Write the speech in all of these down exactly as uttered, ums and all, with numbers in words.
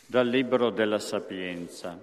Dal Libro della Sapienza.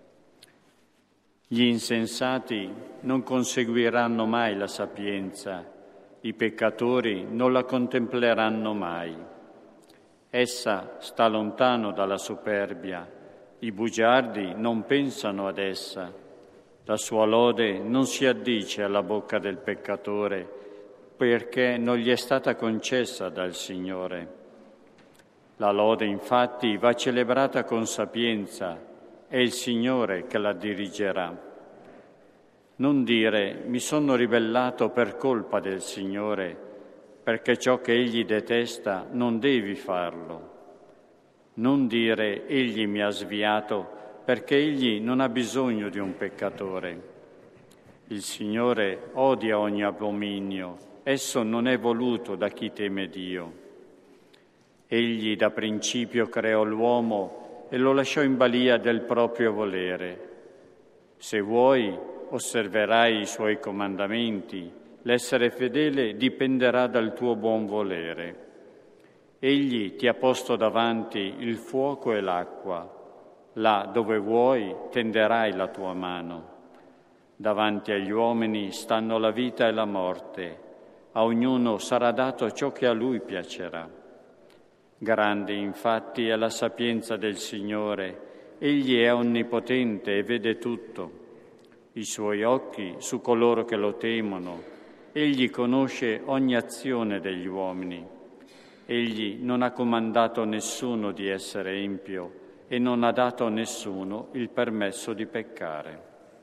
Gli insensati non conseguiranno mai la sapienza, i peccatori non la contempleranno mai. Essa sta lontano dalla superbia, i bugiardi non pensano ad essa. La sua lode non si addice alla bocca del peccatore, perché non gli è stata concessa dal Signore. La lode, infatti, va celebrata con sapienza, è il Signore che la dirigerà. Non dire mi sono ribellato per colpa del Signore, perché ciò che Egli detesta non devi farlo. Non dire Egli mi ha sviato, perché Egli non ha bisogno di un peccatore. Il Signore odia ogni abominio, esso non è voluto da chi teme Dio. Egli da principio creò l'uomo e lo lasciò in balia del proprio volere. Se vuoi, osserverai i suoi comandamenti, l'essere fedele dipenderà dal tuo buon volere. Egli ti ha posto davanti il fuoco e l'acqua, là dove vuoi tenderai la tua mano. Davanti agli uomini stanno la vita e la morte, a ognuno sarà dato ciò che a lui piacerà. Grande infatti è la sapienza del Signore, Egli è onnipotente e vede tutto. I suoi occhi su coloro che lo temono, Egli conosce ogni azione degli uomini. Egli non ha comandato nessuno di essere empio e non ha dato a nessuno il permesso di peccare.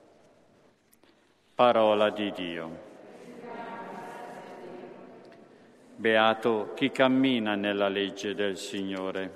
Parola di Dio. Beato chi cammina nella legge del Signore.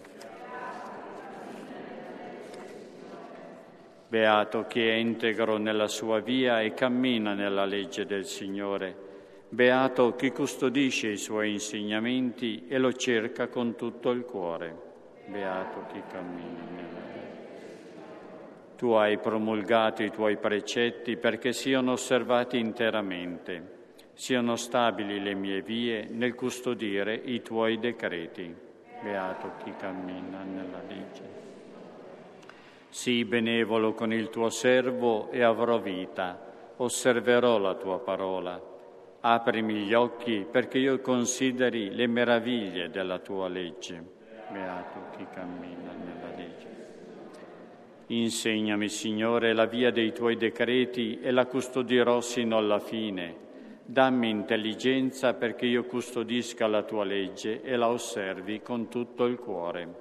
Beato chi è integro nella sua via e cammina nella legge del Signore. Beato chi custodisce i suoi insegnamenti e lo cerca con tutto il cuore. Beato chi cammina nella legge. Tu hai promulgato i tuoi precetti perché siano osservati interamente. Siano stabili le mie vie nel custodire i tuoi decreti. Beato chi cammina nella legge. Sii benevolo con il tuo servo e avrò vita. Osserverò la tua parola. Aprimi gli occhi perché io consideri le meraviglie della tua legge. Beato chi cammina nella legge. Insegnami, Signore, la via dei tuoi decreti e la custodirò sino alla fine. Dammi intelligenza perché io custodisca la tua legge e la osservi con tutto il cuore.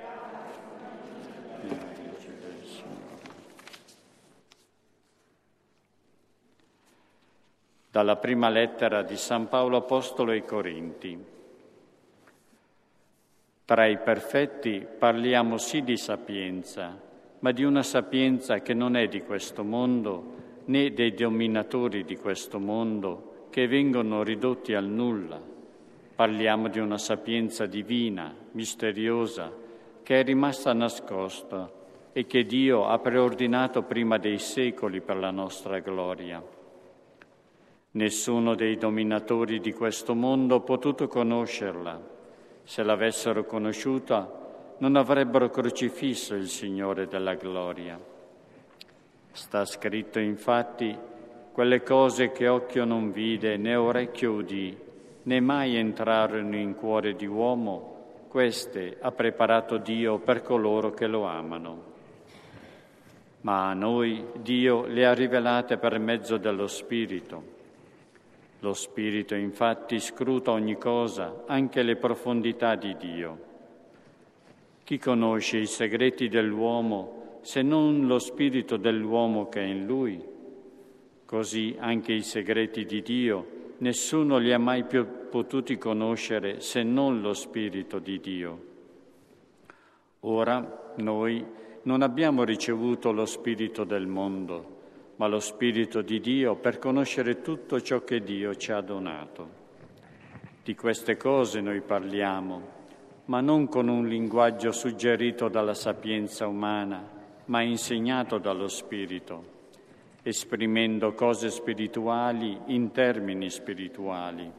Dalla prima lettera di San Paolo Apostolo ai Corinti. Tra i perfetti parliamo sì di sapienza, ma di una sapienza che non è di questo mondo, né dei dominatori di questo mondo, che vengono ridotti al nulla. Parliamo di una sapienza divina, misteriosa, che è rimasta nascosta e che Dio ha preordinato prima dei secoli per la nostra gloria. Nessuno dei dominatori di questo mondo ha potuto conoscerla. Se l'avessero conosciuta, non avrebbero crocifisso il Signore della gloria. Sta scritto infatti: quelle cose che occhio non vide, né orecchio udì, né mai entrarono in cuore di uomo, queste ha preparato Dio per coloro che lo amano. Ma a noi Dio le ha rivelate per mezzo dello Spirito. Lo Spirito infatti scruta ogni cosa, anche le profondità di Dio. Chi conosce i segreti dell'uomo, se non lo Spirito dell'uomo che è in lui? Così anche i segreti di Dio, nessuno li ha mai più potuti conoscere se non lo Spirito di Dio. Ora noi non abbiamo ricevuto lo Spirito del mondo, ma lo Spirito di Dio per conoscere tutto ciò che Dio ci ha donato. Di queste cose noi parliamo, ma non con un linguaggio suggerito dalla sapienza umana, ma insegnato dallo Spirito, esprimendo cose spirituali in termini spirituali.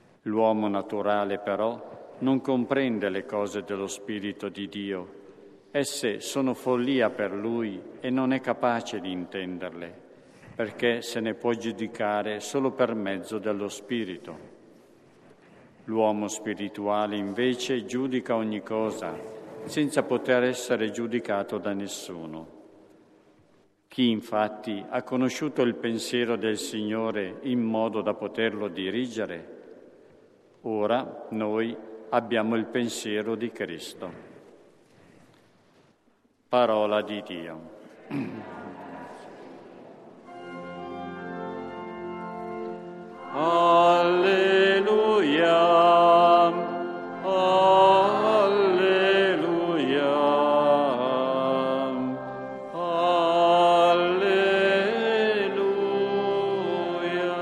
L'uomo naturale, però, non comprende le cose dello Spirito di Dio, Esse sono follia per lui e non è capace di intenderle, perché se ne può giudicare solo per mezzo dello Spirito. L'uomo spirituale invece giudica ogni cosa, senza poter essere giudicato da nessuno. Chi infatti ha conosciuto il pensiero del Signore in modo da poterlo dirigere? Ora noi abbiamo il pensiero di Cristo. Parola di Dio. Alleluia, alleluia, alleluia.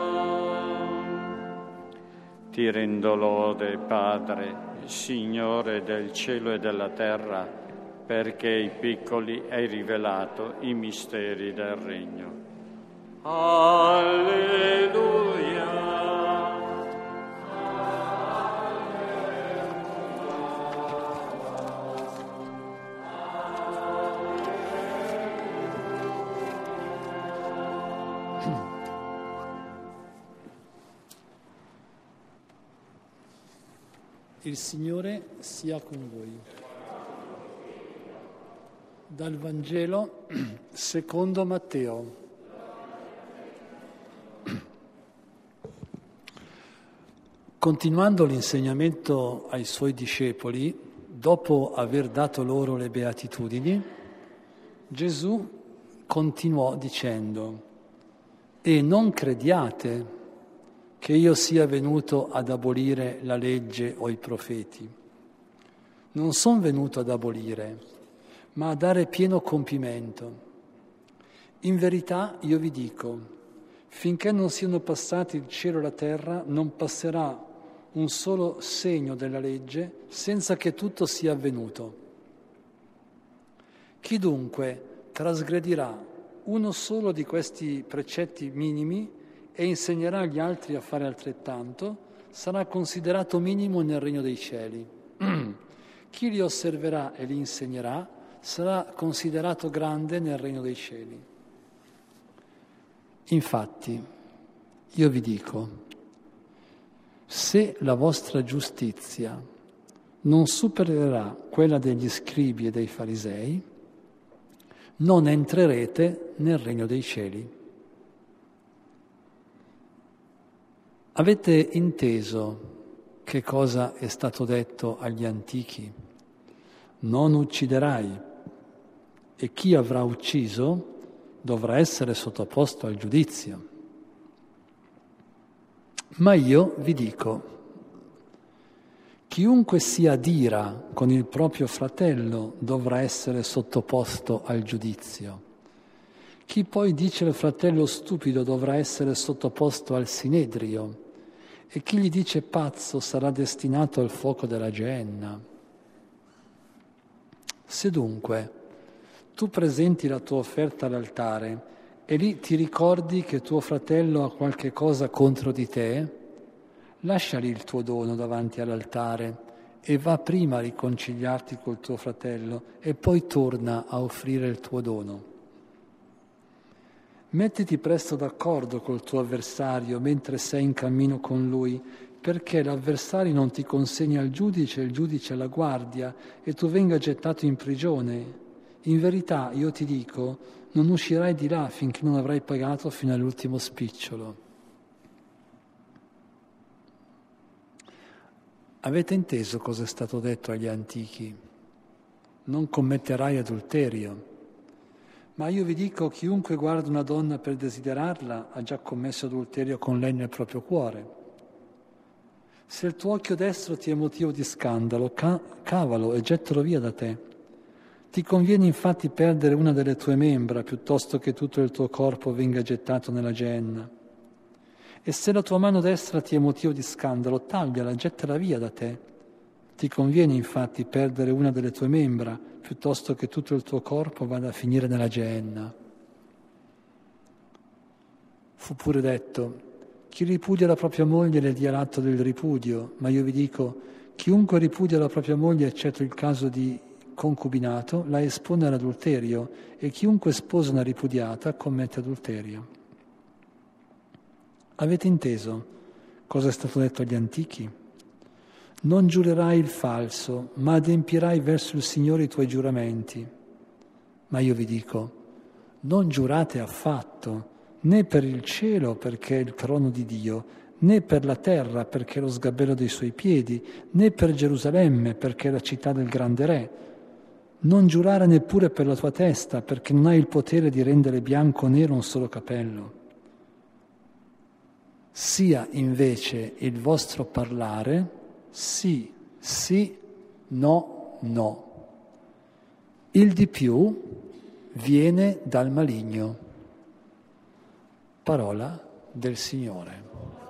Ti rendo lode, Padre, Signore del cielo e della terra, perché ai piccoli hai rivelato i misteri del Regno. Alleluia. Il Signore sia con voi. Dal Vangelo secondo Matteo. Continuando l'insegnamento ai suoi discepoli, dopo aver dato loro le beatitudini, Gesù continuò dicendo: «E non crediate che io sia venuto ad abolire la legge o i profeti. Non sono venuto ad abolire, ma a dare pieno compimento. In verità io vi dico, finché non siano passati il cielo e la terra, non passerà un solo segno della legge senza che tutto sia avvenuto. Chi dunque trasgredirà uno solo di questi precetti minimi e insegnerà agli altri a fare altrettanto, sarà considerato minimo nel regno dei cieli. Chi li osserverà e li insegnerà sarà considerato grande nel regno dei cieli. Infatti, io vi dico, se la vostra giustizia non supererà quella degli scribi e dei farisei, non entrerete nel regno dei cieli. Avete inteso che cosa è stato detto agli antichi? Non ucciderai, e chi avrà ucciso dovrà essere sottoposto al giudizio. Ma io vi dico, chiunque si adira con il proprio fratello dovrà essere sottoposto al giudizio. Chi poi dice al fratello stupido dovrà essere sottoposto al sinedrio, e chi gli dice pazzo sarà destinato al fuoco della Geenna. Se dunque tu presenti la tua offerta all'altare e lì ti ricordi che tuo fratello ha qualche cosa contro di te, lascia lì il tuo dono davanti all'altare e va prima a riconciliarti col tuo fratello e poi torna a offrire il tuo dono. Mettiti presto d'accordo col tuo avversario mentre sei in cammino con lui, perché l'avversario non ti consegni al giudice, il giudice alla guardia, e tu venga gettato in prigione. In verità, io ti dico, non uscirai di là finché non avrai pagato fino all'ultimo spicciolo. Avete inteso cosa è stato detto agli antichi? Non commetterai adulterio. Ma io vi dico, chiunque guarda una donna per desiderarla ha già commesso adulterio con lei nel proprio cuore. Se il tuo occhio destro ti è motivo di scandalo, ca- cavalo e gettalo via da te. Ti conviene infatti perdere una delle tue membra piuttosto che tutto il tuo corpo venga gettato nella Geenna. E se la tua mano destra ti è motivo di scandalo, tagliala, gettala via da te. Ti conviene infatti perdere una delle tue membra piuttosto che tutto il tuo corpo vada a finire nella Geenna. Fu pure detto, chi ripudia la propria moglie le dia l'atto del ripudio, ma io vi dico, chiunque ripudia la propria moglie, eccetto il caso di concubinato la espone all'adulterio e chiunque sposa una ripudiata commette adulterio. Avete inteso cosa è stato detto agli antichi? Non giurerai il falso, ma adempirai verso il Signore i tuoi giuramenti. Ma io vi dico, non giurate affatto, né per il cielo perché è il trono di Dio, né per la terra perché è lo sgabello dei suoi piedi, né per Gerusalemme perché è la città del grande re. Non giurare neppure per la tua testa perché non hai il potere di rendere bianco o nero un solo capello. Sia invece il vostro parlare sì, sì, no, no. Il di più viene dal maligno. Parola del Signore.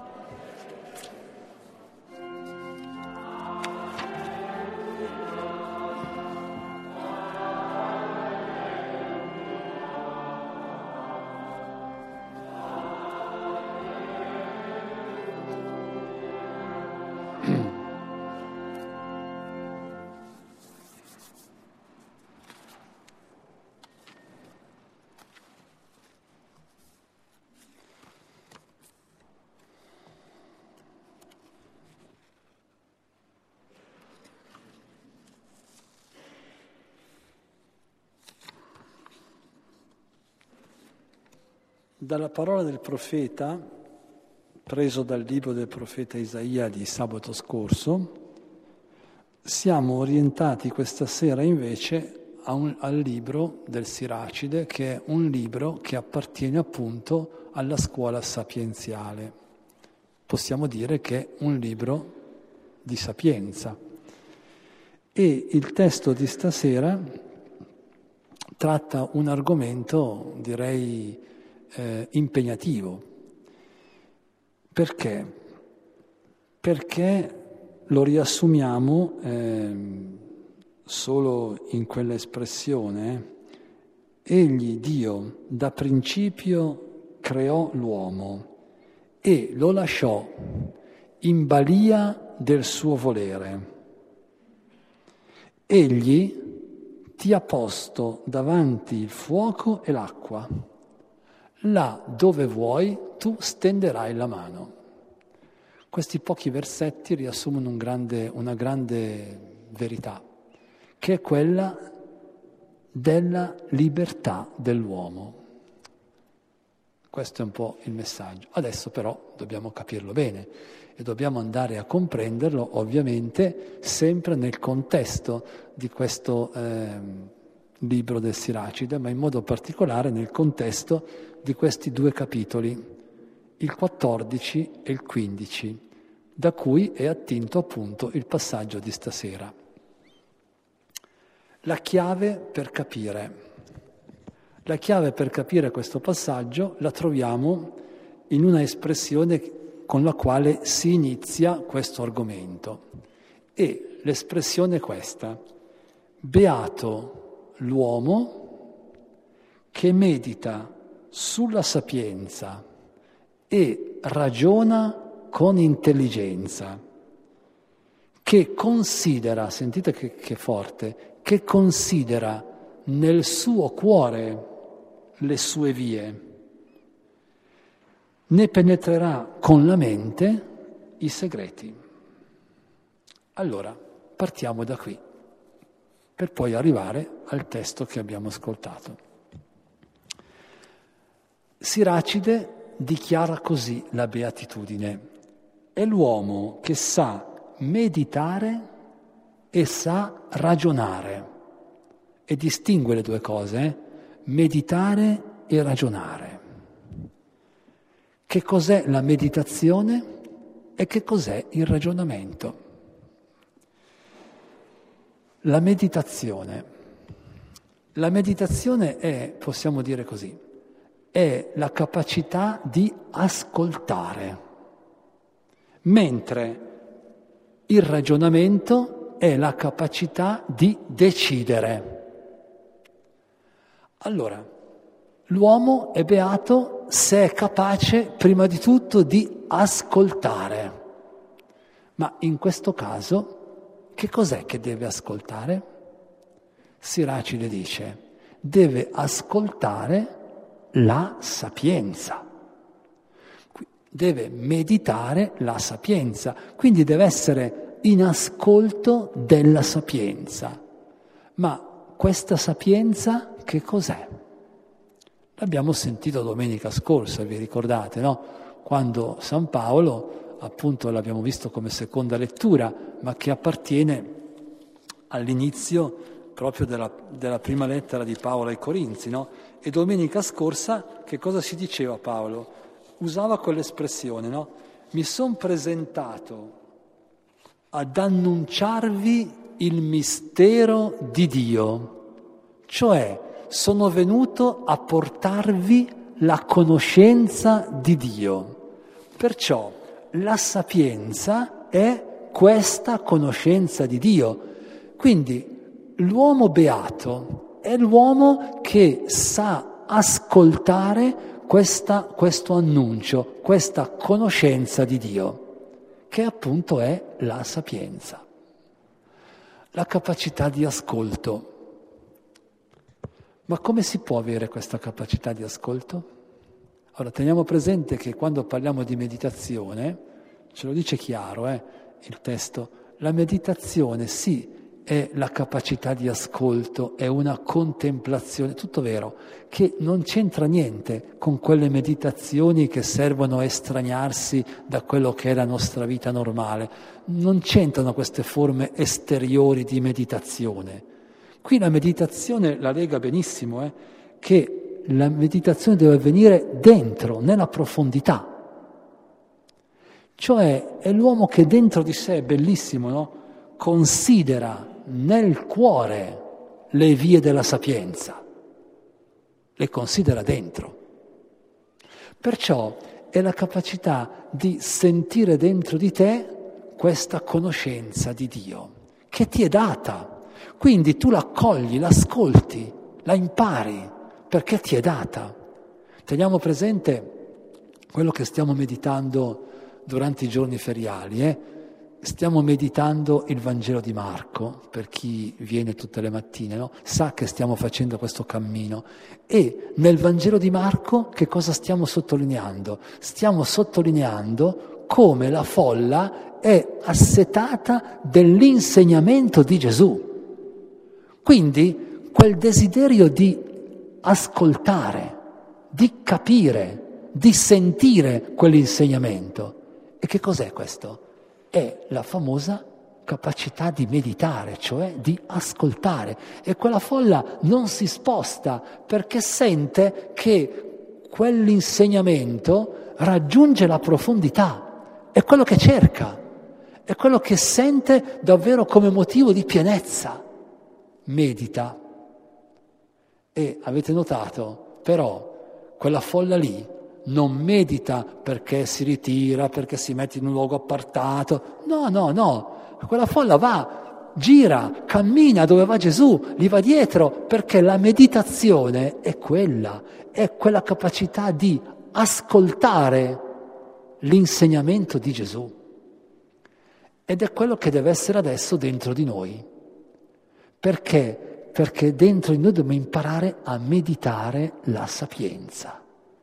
Dalla parola del profeta, preso dal libro del profeta Isaia di sabato scorso, siamo orientati questa sera invece a un, al libro del Siracide, che è un libro che appartiene appunto alla scuola sapienziale. Possiamo dire che è un libro di sapienza. E il testo di stasera tratta un argomento, direi, Eh, impegnativo. Perché? Perché lo riassumiamo eh, solo in quella espressione: egli, Dio, da principio creò l'uomo e lo lasciò in balia del suo volere. Egli ti ha posto davanti il fuoco e l'acqua. Là dove vuoi tu stenderai la mano. Questi pochi versetti riassumono un grande, una grande verità, che è quella della libertà dell'uomo. Questo è un po' il messaggio. Adesso però dobbiamo capirlo bene e dobbiamo andare a comprenderlo, ovviamente, sempre nel contesto di questo eh, libro del Siracide, ma in modo particolare nel contesto di questi due capitoli, il quattordici e il quindici, da cui è attinto appunto il passaggio di stasera. La chiave per capire, la chiave per capire questo passaggio la troviamo in una espressione con la quale si inizia questo argomento. E l'espressione è questa: beato l'uomo che medita sulla sapienza e ragiona con intelligenza, che considera, sentite che, che forte, che considera nel suo cuore le sue vie, ne penetrerà con la mente i segreti. Allora, partiamo da qui, per poi arrivare al testo che abbiamo ascoltato. Siracide dichiara così la beatitudine: è l'uomo che sa meditare e sa ragionare, e distingue le due cose, eh? meditare e ragionare. Che cos'è la meditazione e che cos'è il ragionamento? La meditazione. La meditazione è, possiamo dire così, è la capacità di ascoltare, mentre il ragionamento è la capacità di decidere. Allora, l'uomo è beato se è capace prima di tutto di ascoltare. Ma in questo caso, che cos'è che deve ascoltare? Siracide dice, deve ascoltare la sapienza, deve meditare la sapienza, quindi deve essere in ascolto della sapienza. Ma questa sapienza che cos'è? L'abbiamo sentito domenica scorsa, vi ricordate, no? Quando San Paolo, appunto l'abbiamo visto come seconda lettura, ma che appartiene all'inizio proprio della, della prima lettera di Paolo ai Corinzi, no? E domenica scorsa che cosa si diceva Paolo? Usava quell'espressione, no? Mi son presentato ad annunciarvi il mistero di Dio, cioè sono venuto a portarvi la conoscenza di Dio. Perciò la sapienza è questa conoscenza di Dio. Quindi l'uomo beato è l'uomo che sa ascoltare questa, questo annuncio, questa conoscenza di Dio, che appunto è la sapienza. La capacità di ascolto. Ma come si può avere questa capacità di ascolto? Allora, teniamo presente che quando parliamo di meditazione, ce lo dice chiaro eh, il testo, la meditazione sì è la capacità di ascolto, è una contemplazione, tutto vero, che non c'entra niente con quelle meditazioni che servono a estraniarsi da quello che è la nostra vita normale. Non c'entrano queste forme esteriori di meditazione. Qui la meditazione la lega benissimo, eh, che la meditazione deve avvenire dentro, nella profondità. Cioè è l'uomo che dentro di sé, è bellissimo, no? Considera nel cuore le vie della sapienza, le considera dentro. Perciò è la capacità di sentire dentro di te questa conoscenza di Dio, che ti è data. Quindi tu la accogli, l'ascolti, la impari, perché ti è data. Teniamo presente quello che stiamo meditando durante i giorni feriali, eh? Stiamo meditando il Vangelo di Marco, per chi viene tutte le mattine, no? Sa che stiamo facendo questo cammino. E nel Vangelo di Marco che cosa stiamo sottolineando? Stiamo sottolineando come la folla è assetata dell'insegnamento di Gesù. Quindi quel desiderio di ascoltare, di capire, di sentire quell'insegnamento. E che cos'è questo? È la famosa capacità di meditare, cioè di ascoltare. E quella folla non si sposta perché sente che quell'insegnamento raggiunge la profondità, è quello che cerca, è quello che sente davvero come motivo di pienezza. Medita. E avete notato, però, quella folla lì non medita perché si ritira, perché si mette in un luogo appartato. No, no, no. Quella folla va, gira, cammina dove va Gesù, gli va dietro, perché la meditazione è quella, è quella capacità di ascoltare l'insegnamento di Gesù. Ed è quello che deve essere adesso dentro di noi. Perché? Perché dentro di noi dobbiamo imparare a meditare la sapienza.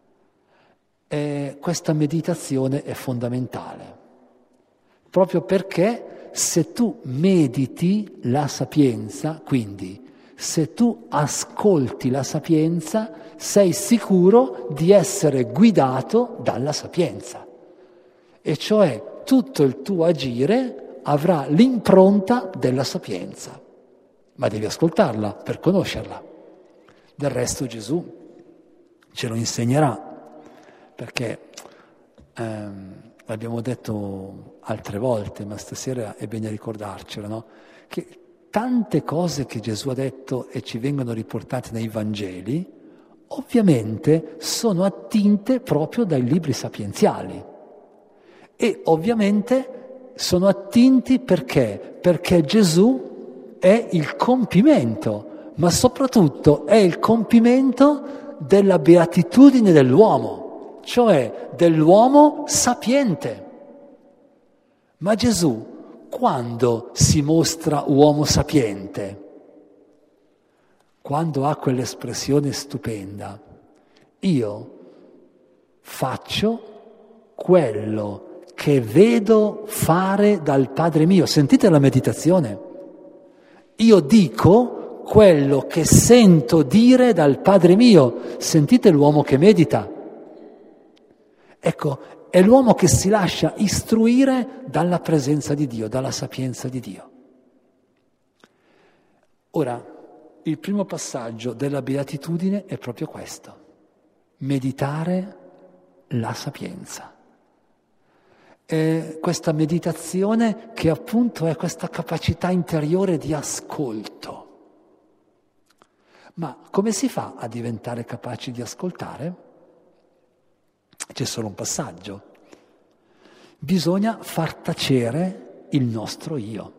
E questa meditazione è fondamentale, proprio perché se tu mediti la sapienza, quindi se tu ascolti la sapienza, sei sicuro di essere guidato dalla sapienza. E cioè tutto il tuo agire avrà l'impronta della sapienza. Ma devi ascoltarla per conoscerla. Del resto Gesù ce lo insegnerà, perché ehm, l'abbiamo detto altre volte, ma stasera è bene ricordarcelo, no? Che tante cose che Gesù ha detto e ci vengono riportate nei Vangeli, ovviamente sono attinte proprio dai libri sapienziali. E ovviamente sono attinti perché? Perché Gesù è il compimento, ma soprattutto è il compimento della beatitudine dell'uomo, cioè dell'uomo sapiente. Ma Gesù, quando si mostra uomo sapiente? quando ha quell'espressione stupenda, io faccio quello che vedo fare dal Padre mio. Sentite la meditazione. Io dico quello che sento dire dal Padre mio. Sentite l'uomo che medita. Ecco, è l'uomo che si lascia istruire dalla presenza di Dio, dalla sapienza di Dio. Ora, il primo passaggio della beatitudine è proprio questo: meditare la sapienza. È questa meditazione che appunto è questa capacità interiore di ascolto. Ma come si fa a diventare capaci di ascoltare? C'è solo un passaggio. Bisogna far tacere il nostro io.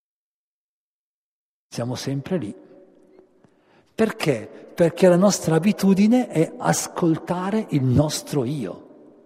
Siamo sempre lì. Perché? Perché la nostra abitudine è ascoltare il nostro io.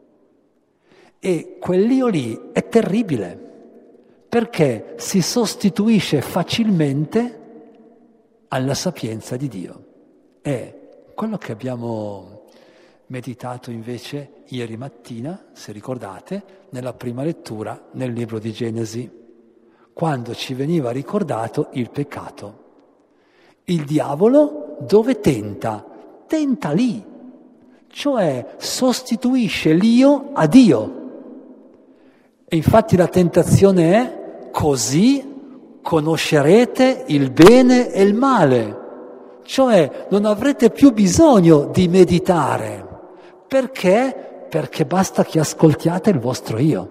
E quell'io lì è terribile, perché si sostituisce facilmente alla sapienza di Dio. È quello che abbiamo meditato invece ieri mattina, se ricordate, nella prima lettura nel libro di Genesi, quando ci veniva ricordato il peccato. Il diavolo dove tenta? Tenta lì, cioè sostituisce l'io a Dio. E infatti la tentazione è: così conoscerete il bene e il male. Cioè non avrete più bisogno di meditare. Perché? Perché basta che ascoltiate il vostro io.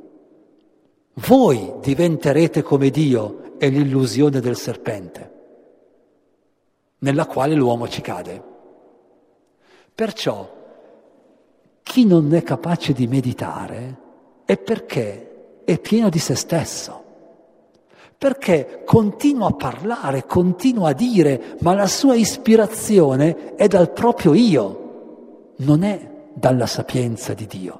Voi diventerete come Dio, è l'illusione del serpente, nella quale l'uomo ci cade. Perciò chi non è capace di meditare è perché è pieno di se stesso, perché continua a parlare, continua a dire, ma la sua ispirazione è dal proprio io, non è dalla sapienza di Dio.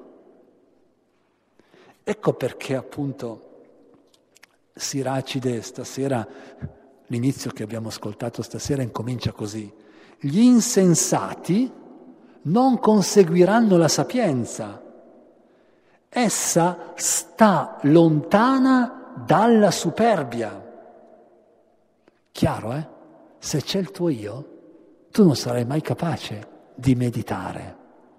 Ecco perché appunto Siracide stasera, l'inizio che abbiamo ascoltato stasera, incomincia così: gli insensati non conseguiranno la sapienza, essa sta lontana dalla superbia. Chiaro, eh? Se c'è il tuo io, tu non sarai mai capace di meditare.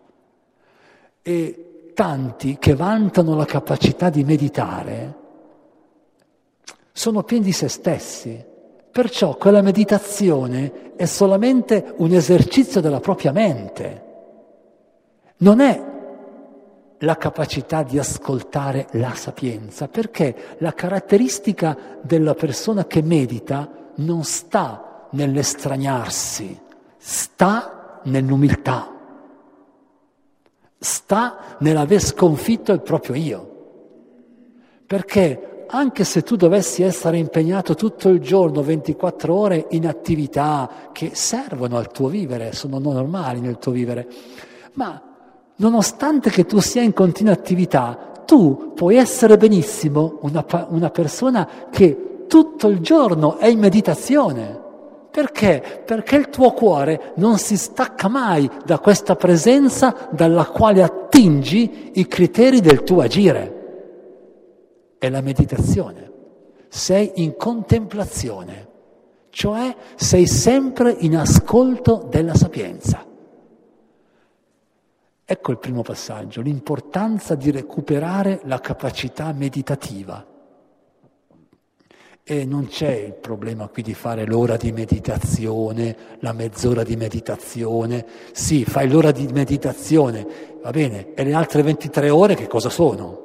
E tanti che vantano la capacità di meditare sono pieni di se stessi, perciò quella meditazione è solamente un esercizio della propria mente, non è la capacità di ascoltare la sapienza, perché la caratteristica della persona che medita non sta nell'estraniarsi, sta nell'umiltà. Sta nell'aver sconfitto il proprio io. Perché anche se tu dovessi essere impegnato tutto il giorno, ventiquattro ore, in attività che servono al tuo vivere, sono normali nel tuo vivere, ma nonostante che tu sia in continua attività, tu puoi essere benissimo una, una persona che tutto il giorno è in meditazione. Perché? Perché il tuo cuore non si stacca mai da questa presenza dalla quale attingi i criteri del tuo agire. È la meditazione. Sei in contemplazione, cioè sei sempre in ascolto della sapienza. Ecco il primo passaggio, l'importanza di recuperare la capacità meditativa. E non c'è il problema qui di fare l'ora di meditazione, la mezz'ora di meditazione. Sì, fai l'ora di meditazione, va bene, e le altre ventitré ore che cosa sono?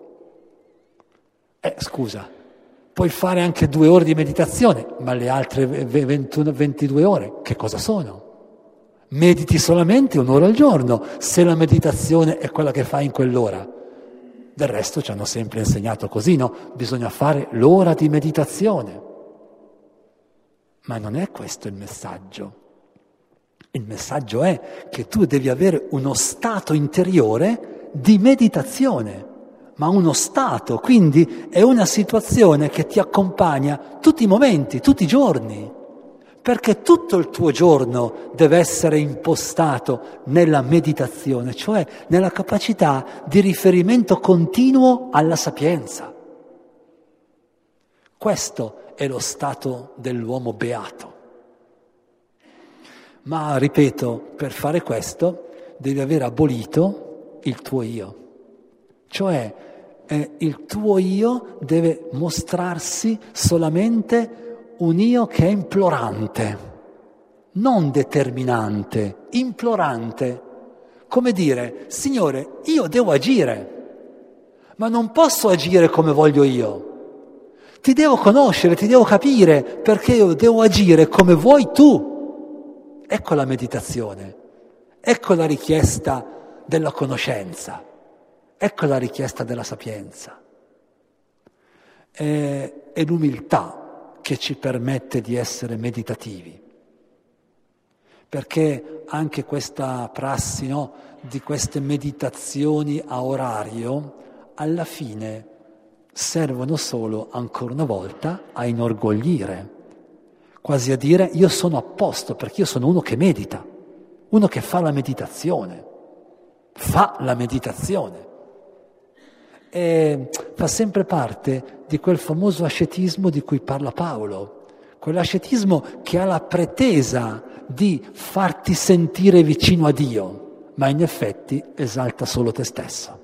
Eh, scusa, puoi fare anche due ore di meditazione, ma le altre ventuno, ventidue ore che cosa sono? Mediti solamente un'ora al giorno, se la meditazione è quella che fai in quell'ora. Del resto ci hanno sempre insegnato così, no? Bisogna fare l'ora di meditazione. Ma non è questo il messaggio. Il messaggio è che tu devi avere uno stato interiore di meditazione, ma uno stato, quindi è una situazione che ti accompagna tutti i momenti, tutti i giorni. perché tutto il tuo giorno deve essere impostato nella meditazione, cioè nella capacità di riferimento continuo alla sapienza. Questo è lo stato dell'uomo beato. Ma, ripeto, per fare questo devi aver abolito il tuo io. Cioè, eh, il tuo io deve mostrarsi solamente un io che è implorante, non determinante, implorante. Come dire, Signore, io devo agire, ma non posso agire come voglio io. Ti devo conoscere, ti devo capire, perché io devo agire come vuoi tu. Ecco la meditazione, ecco la richiesta della conoscenza, ecco la richiesta della sapienza. È, è l'umiltà che ci permette di essere meditativi, perché anche questa prassi, no, di queste meditazioni a orario, alla fine servono solo, ancora una volta, a inorgoglire, quasi a dire io sono a posto perché io sono uno che medita, uno che fa la meditazione, fa la meditazione. E fa sempre parte di quel famoso ascetismo di cui parla Paolo, quell'ascetismo che ha la pretesa di farti sentire vicino a Dio, ma in effetti esalta solo te stesso.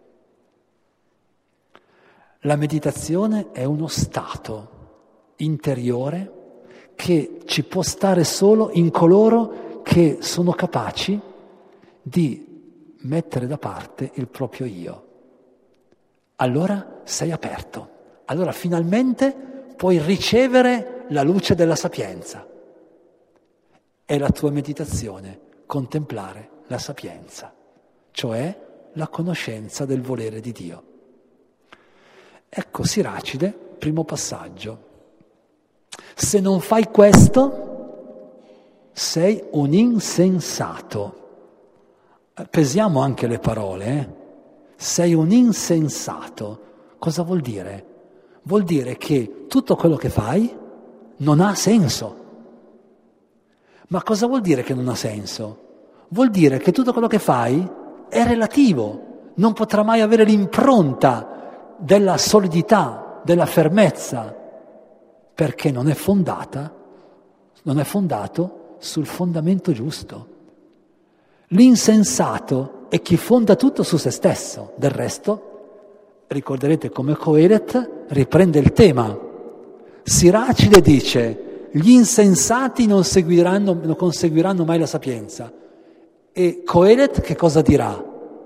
La meditazione è uno stato interiore che ci può stare solo in coloro che sono capaci di mettere da parte il proprio io. Allora sei aperto, allora finalmente puoi ricevere la luce della sapienza. È la tua meditazione contemplare la sapienza, cioè la conoscenza del volere di Dio. Ecco, Siracide, primo passaggio. Se non fai questo, sei un insensato. Pesiamo anche le parole, eh? Sei un insensato. Cosa vuol dire? Vuol dire che tutto quello che fai non ha senso. Ma cosa vuol dire che non ha senso? Vuol dire che tutto quello che fai è relativo, non potrà mai avere l'impronta della solidità, della fermezza, perché non è fondata, non è fondato sul fondamento giusto. L'insensato è chi fonda tutto su se stesso. Del resto, ricorderete come Coelet riprende il tema. Siracide dice: gli insensati non seguiranno, non conseguiranno mai la sapienza. E Coelet che cosa dirà?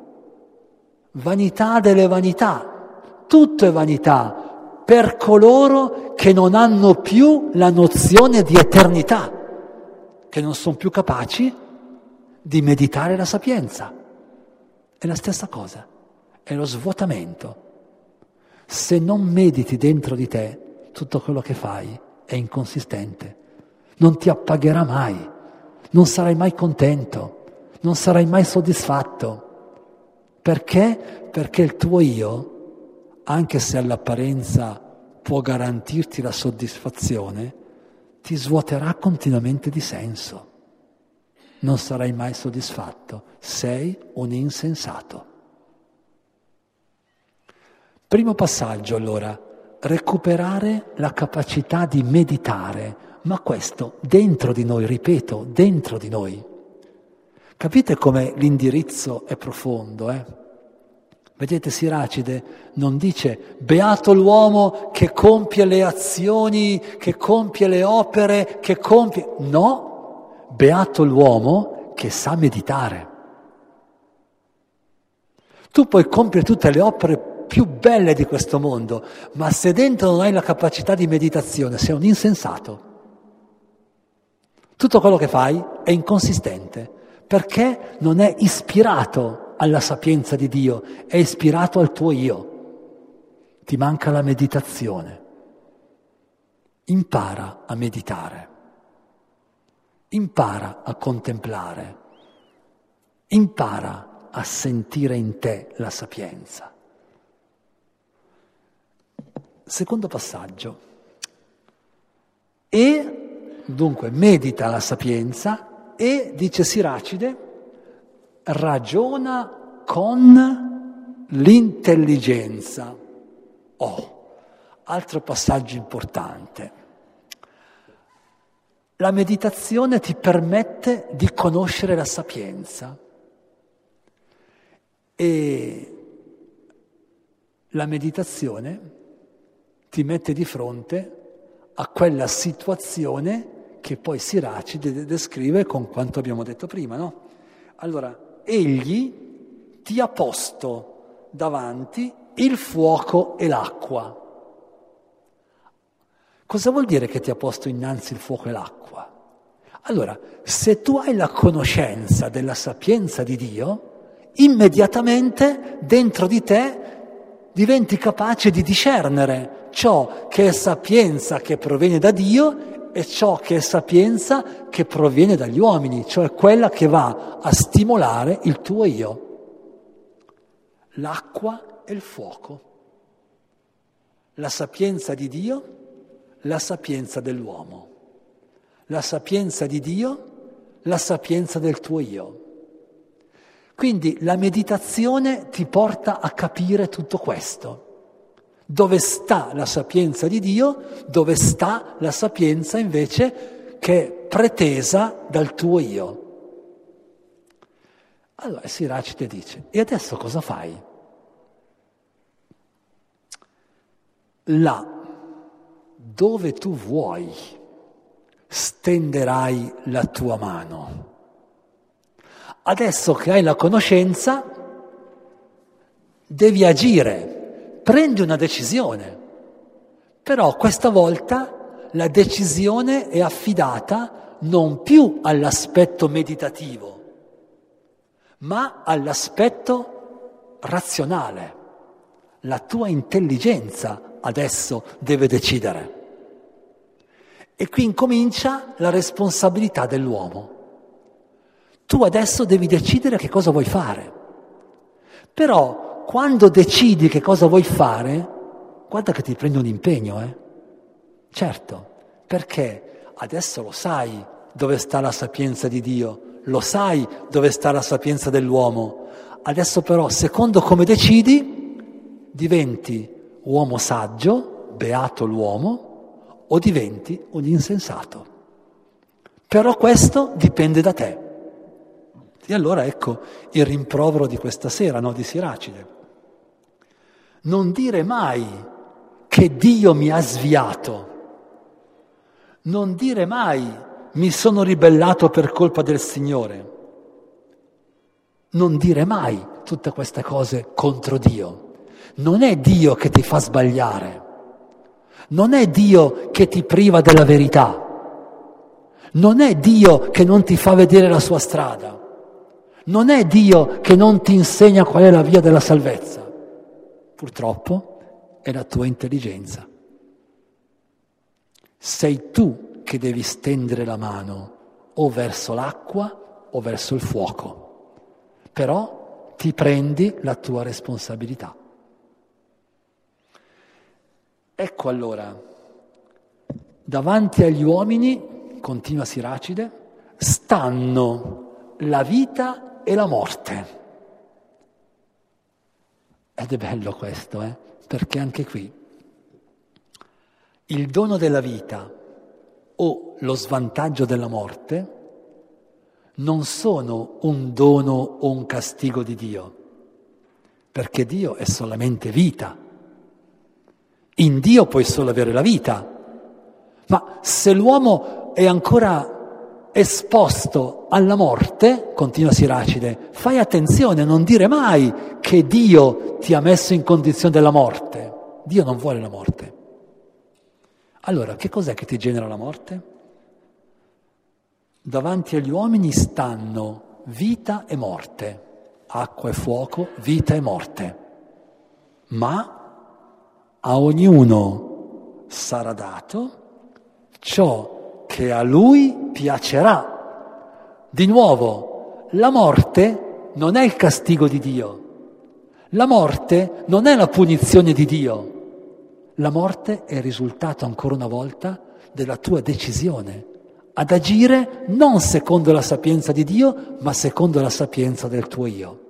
Vanità delle vanità. Tutto è vanità per coloro che non hanno più la nozione di eternità, che non sono più capaci di meditare la sapienza. È la stessa cosa, è lo svuotamento. Se non mediti dentro di te, tutto quello che fai è inconsistente, non ti appagherà mai, non sarai mai contento, non sarai mai soddisfatto. Perché? Perché il tuo io, anche se all'apparenza può garantirti la soddisfazione, ti svuoterà continuamente di senso. Non sarai mai soddisfatto, sei un insensato. Primo passaggio allora, recuperare la capacità di meditare, ma questo dentro di noi, ripeto, dentro di noi. Capite come l'indirizzo è profondo, eh? Vedete, Siracide non dice beato l'uomo che compie le azioni, che compie le opere, che compie... No, beato l'uomo che sa meditare. Tu puoi compiere tutte le opere più belle di questo mondo, ma se dentro non hai la capacità di meditazione, sei un insensato. Tutto quello che fai è inconsistente, perché non è ispirato alla sapienza di Dio, è ispirato al tuo io. Ti manca la meditazione. Impara a meditare. Impara a contemplare. Impara a sentire in te la sapienza. Secondo passaggio. E Dunque medita la sapienza e, dice Siracide, ragiona con l'intelligenza. Oh, altro passaggio importante. La meditazione ti permette di conoscere la sapienza e la meditazione ti mette di fronte a quella situazione che poi Siracide descrive con quanto abbiamo detto prima, no? Allora, egli ti ha posto davanti il fuoco e l'acqua. Cosa vuol dire che ti ha posto innanzi il fuoco e l'acqua? Allora, se tu hai la conoscenza della sapienza di Dio, immediatamente dentro di te diventi capace di discernere ciò che è sapienza che proviene da Dio e ciò che è sapienza che proviene dagli uomini, cioè quella che va a stimolare il tuo io. L'acqua e il fuoco. La sapienza di Dio, la sapienza dell'uomo. La sapienza di Dio, la sapienza del tuo io. Quindi la meditazione ti porta a capire tutto questo. Dove sta la sapienza di Dio, dove sta la sapienza invece che è pretesa dal tuo io. Allora Siracide dice, e adesso cosa fai? Là dove tu vuoi stenderai la tua mano. Adesso che hai la conoscenza, devi agire. Prendi una decisione, però questa volta la decisione è affidata non più all'aspetto meditativo, ma all'aspetto razionale. La tua intelligenza adesso deve decidere. E qui incomincia la responsabilità dell'uomo. Tu adesso devi decidere che cosa vuoi fare, però quando decidi che cosa vuoi fare, guarda che ti prendi un impegno, eh? Certo, perché adesso lo sai dove sta la sapienza di Dio, lo sai dove sta la sapienza dell'uomo. Adesso però, secondo come decidi, diventi uomo saggio, beato l'uomo, o diventi un insensato. Però questo dipende da te. E allora ecco il rimprovero di questa sera, no, di Siracide. Non dire mai che Dio mi ha sviato, non dire mai mi sono ribellato per colpa del Signore, non dire mai tutte queste cose contro Dio. Non è Dio che ti fa sbagliare, non è Dio che ti priva della verità, non è Dio che non ti fa vedere la sua strada, non è Dio che non ti insegna qual è la via della salvezza. Purtroppo è la tua intelligenza. Sei tu che devi stendere la mano o verso l'acqua o verso il fuoco, però ti prendi la tua responsabilità. Ecco allora, davanti agli uomini, continua Siracide, stanno la vita e la morte. Ed è bello questo, eh? Perché anche qui il dono della vita o lo svantaggio della morte non sono un dono o un castigo di Dio, perché Dio è solamente vita. In Dio puoi solo avere la vita, ma se l'uomo è ancora esposto alla morte, continua Siracide, fai attenzione a non dire mai che Dio ti ha messo in condizione della morte. Dio non vuole la morte. Allora, che cos'è che ti genera la morte? Davanti agli uomini stanno vita e morte, acqua e fuoco, vita e morte, ma a ognuno sarà dato ciò che a lui piacerà. Di nuovo, la morte non è il castigo di Dio, la morte non è la punizione di Dio, la morte è il risultato ancora una volta della tua decisione. ad agire non secondo la sapienza di Dio, ma secondo la sapienza del tuo io.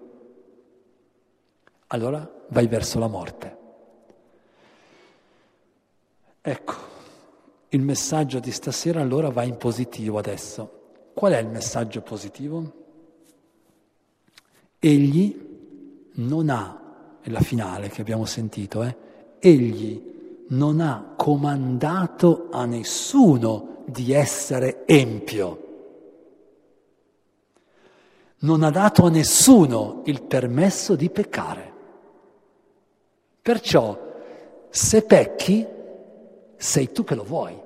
Allora vai verso la morte. Ecco, il messaggio di stasera allora va in positivo adesso. Qual è il messaggio positivo? Egli non ha, è la finale che abbiamo sentito, eh? Egli non ha comandato a nessuno di essere empio. Non ha dato a nessuno il permesso di peccare. Perciò, se pecchi, sei tu che lo vuoi.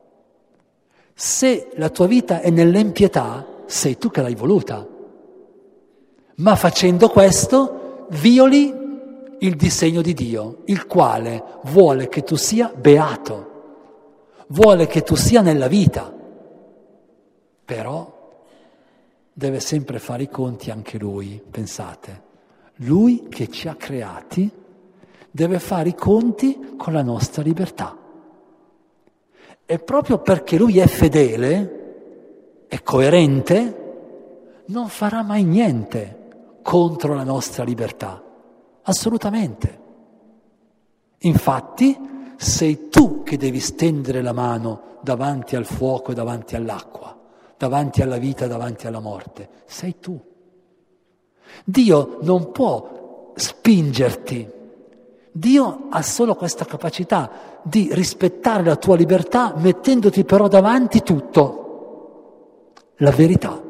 Se la tua vita è nell'empietà, sei tu che l'hai voluta. Ma facendo questo, violi il disegno di Dio, il quale vuole che tu sia beato, vuole che tu sia nella vita. Però deve sempre fare i conti anche Lui, pensate. Lui che ci ha creati deve fare i conti con la nostra libertà. E proprio perché Lui è fedele, è coerente, non farà mai niente contro la nostra libertà. Assolutamente. Infatti, sei tu che devi stendere la mano davanti al fuoco e davanti all'acqua, davanti alla vita e davanti alla morte. Sei tu. Dio non può spingerti. Dio ha solo questa capacità di rispettare la tua libertà mettendoti però davanti tutto, la verità.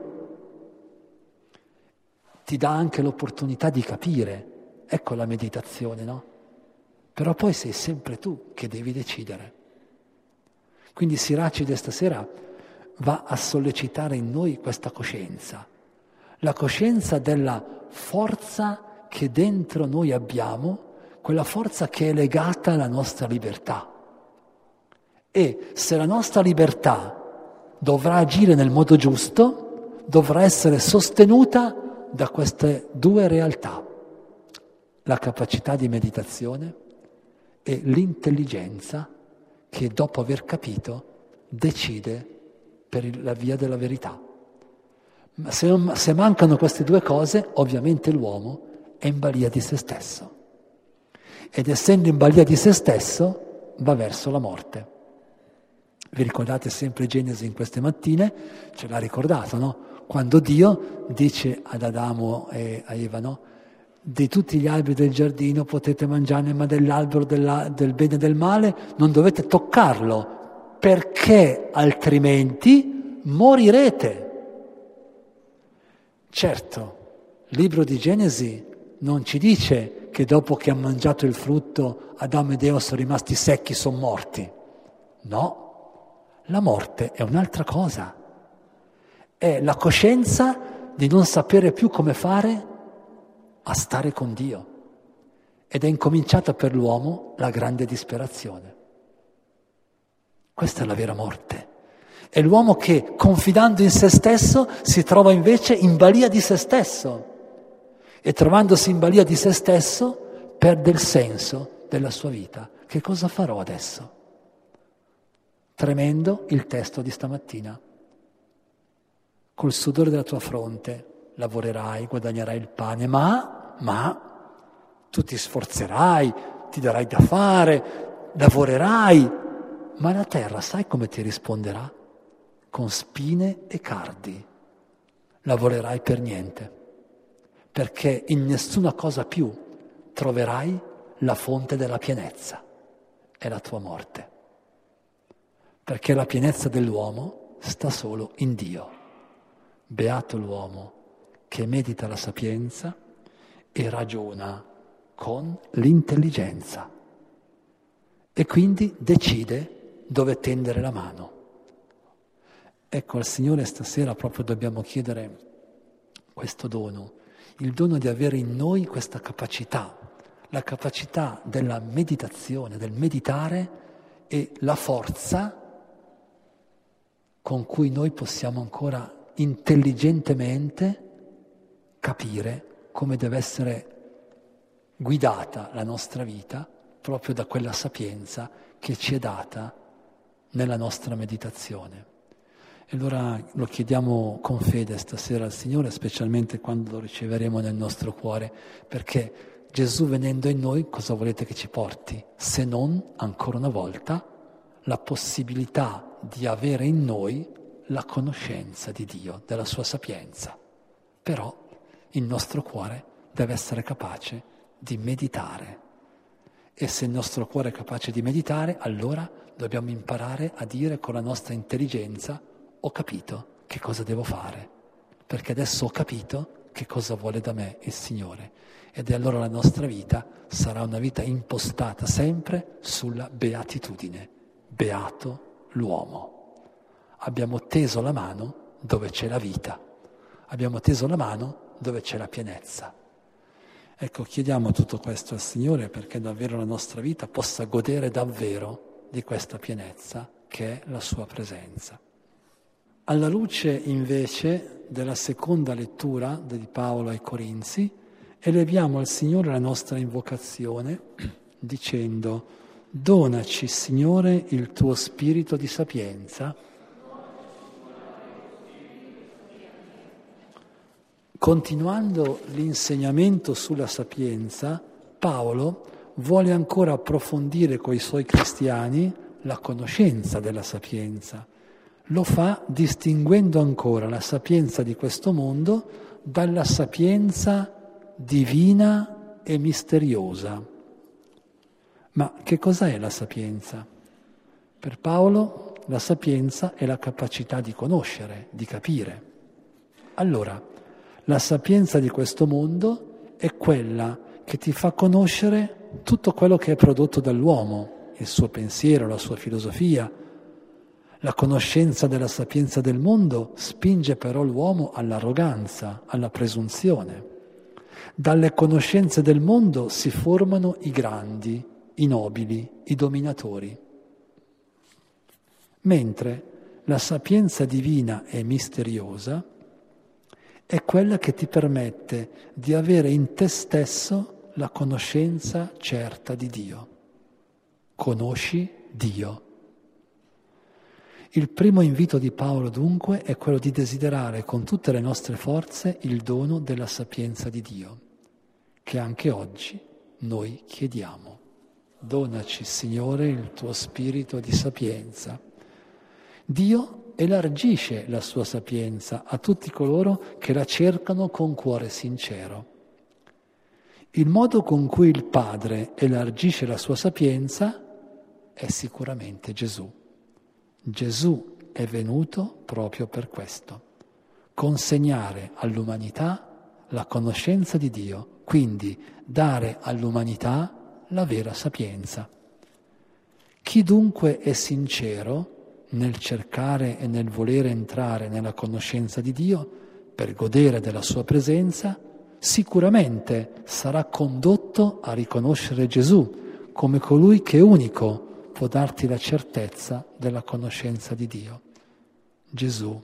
Ti dà anche l'opportunità di capire, ecco la meditazione, no? Però poi sei sempre tu che devi decidere. Quindi Siracide stasera va a sollecitare in noi questa coscienza, la coscienza della forza che dentro noi abbiamo, quella forza che è legata alla nostra libertà. E se la nostra libertà dovrà agire nel modo giusto, dovrà essere sostenuta da queste due realtà, la capacità di meditazione e l'intelligenza che dopo aver capito decide per la via della verità. Ma se, non, se mancano queste due cose, ovviamente l'uomo è in balia di se stesso. Ed essendo in balia di se stesso, va verso la morte. Vi ricordate sempre Genesi in queste mattine? Ce l'ha ricordato, no? Quando Dio dice ad Adamo e a Eva, no? Di tutti gli alberi del giardino potete mangiarne, ma dell'albero della, del bene e del male non dovete toccarlo, perché altrimenti morirete. Certo, il libro di Genesi non ci dice che dopo che hanno mangiato il frutto Adamo ed Eva sono rimasti secchi, sono morti. No, la morte è un'altra cosa. È la coscienza di non sapere più come fare a stare con Dio. Ed è incominciata per l'uomo la grande disperazione. Questa è la vera morte. È l'uomo che, confidando in se stesso, si trova invece in balia di se stesso. E trovandosi in balia di se stesso, perde il senso della sua vita. Che cosa farò adesso? Tremendo il testo di stamattina. Col sudore della tua fronte lavorerai, guadagnerai il pane, ma, ma, tu ti sforzerai, ti darai da fare, lavorerai, ma la terra sai come ti risponderà? Con spine e cardi. Lavorerai per niente, perché in nessuna cosa più troverai la fonte della pienezza, è la tua morte. Perché la pienezza dell'uomo sta solo in Dio. Beato l'uomo che medita la sapienza e ragiona con l'intelligenza e quindi decide dove tendere la mano. Ecco, al Signore stasera proprio dobbiamo chiedere questo dono, il dono di avere in noi questa capacità, la capacità della meditazione, del meditare e la forza con cui noi possiamo ancora intelligentemente capire come deve essere guidata la nostra vita proprio da quella sapienza che ci è data nella nostra meditazione. E allora lo chiediamo con fede stasera al Signore, specialmente quando lo riceveremo nel nostro cuore, perché Gesù venendo in noi cosa volete che ci porti? Se non, ancora una volta, la possibilità di avere in noi la conoscenza di Dio, della sua sapienza. Però il nostro cuore deve essere capace di meditare. E se il nostro cuore è capace di meditare, allora dobbiamo imparare a dire con la nostra intelligenza: ho capito che cosa devo fare, perché adesso ho capito che cosa vuole da me il Signore. Ed allora la nostra vita sarà una vita impostata sempre sulla beatitudine. Beato l'uomo. Abbiamo teso la mano dove c'è la vita, abbiamo teso la mano dove c'è la pienezza. Ecco, chiediamo tutto questo al Signore perché davvero la nostra vita possa godere davvero di questa pienezza che è la sua presenza. Alla luce invece della seconda lettura di Paolo ai Corinzi, eleviamo al Signore la nostra invocazione dicendo: donaci, Signore, il tuo spirito di sapienza. Continuando l'insegnamento sulla sapienza, Paolo vuole ancora approfondire coi suoi cristiani la conoscenza della sapienza. Lo fa distinguendo ancora la sapienza di questo mondo dalla sapienza divina e misteriosa. Ma che cos'è la sapienza? Per Paolo la sapienza è la capacità di conoscere, di capire. Allora, la sapienza di questo mondo è quella che ti fa conoscere tutto quello che è prodotto dall'uomo, il suo pensiero, la sua filosofia. La conoscenza della sapienza del mondo spinge però l'uomo all'arroganza, alla presunzione. Dalle conoscenze del mondo si formano i grandi, i nobili, i dominatori. Mentre la sapienza divina e misteriosa è quella che ti permette di avere in te stesso la conoscenza certa di Dio. Conosci Dio. Il primo invito di Paolo dunque è quello di desiderare con tutte le nostre forze il dono della sapienza di Dio, che anche oggi noi chiediamo. Donaci, Signore, il tuo spirito di sapienza. Dio elargisce la sua sapienza a tutti coloro che la cercano con cuore sincero. Il modo con cui il Padre elargisce la sua sapienza è sicuramente Gesù. Gesù è venuto proprio per questo, consegnare all'umanità la conoscenza di Dio, quindi dare all'umanità la vera sapienza. Chi dunque è sincero nel cercare e nel volere entrare nella conoscenza di Dio per godere della sua presenza, sicuramente sarà condotto a riconoscere Gesù come colui che è unico può darti la certezza della conoscenza di Dio. Gesù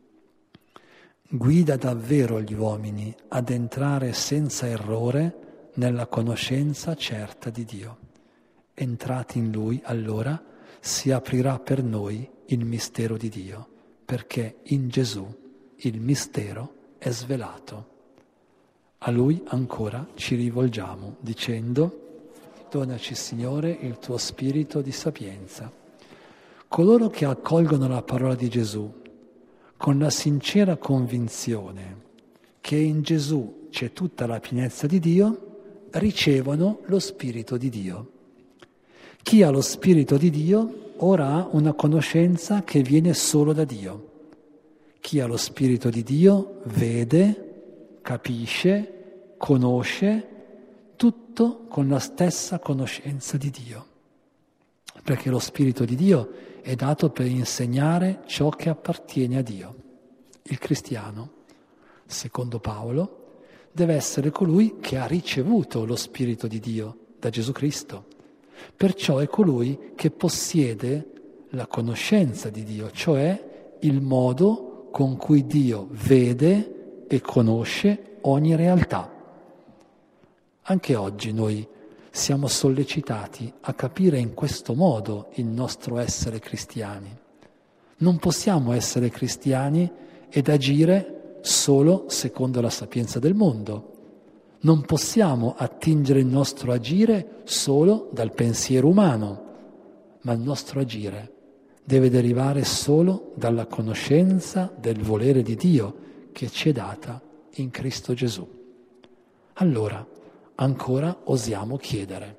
guida davvero gli uomini ad entrare senza errore nella conoscenza certa di Dio. Entrati in Lui, allora, si aprirà per noi il mistero di Dio, perché in Gesù il mistero è svelato. A Lui ancora ci rivolgiamo, dicendo: donaci, Signore, il tuo spirito di sapienza. Coloro che accolgono la parola di Gesù con la sincera convinzione che in Gesù c'è tutta la pienezza di Dio, ricevono lo Spirito di Dio. Chi ha lo Spirito di Dio ora ha una conoscenza che viene solo da Dio. Chi ha lo Spirito di Dio vede, capisce, conosce tutto con la stessa conoscenza di Dio, perché lo Spirito di Dio è dato per insegnare ciò che appartiene a Dio. Il cristiano, secondo Paolo, deve essere colui che ha ricevuto lo Spirito di Dio da Gesù Cristo, perciò è colui che possiede la conoscenza di Dio, cioè il modo con cui Dio vede e conosce ogni realtà. Anche oggi noi siamo sollecitati a capire in questo modo il nostro essere cristiani. Non possiamo essere cristiani ed agire solo secondo la sapienza del mondo. Non possiamo attingere il nostro agire solo dal pensiero umano, ma il nostro agire deve derivare solo dalla conoscenza del volere di Dio che ci è data in Cristo Gesù. Allora, ancora osiamo chiedere.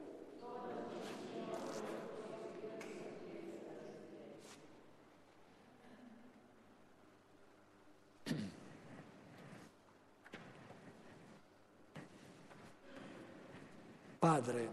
Padre,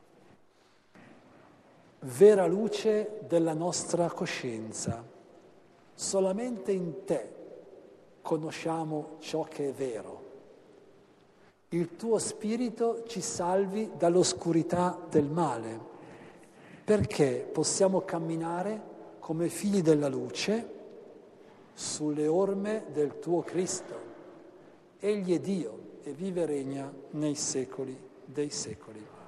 vera luce della nostra coscienza, solamente in te conosciamo ciò che è vero. Il tuo Spirito ci salvi dall'oscurità del male, perché possiamo camminare come figli della luce sulle orme del tuo Cristo. Egli è Dio e vive e regna nei secoli dei secoli.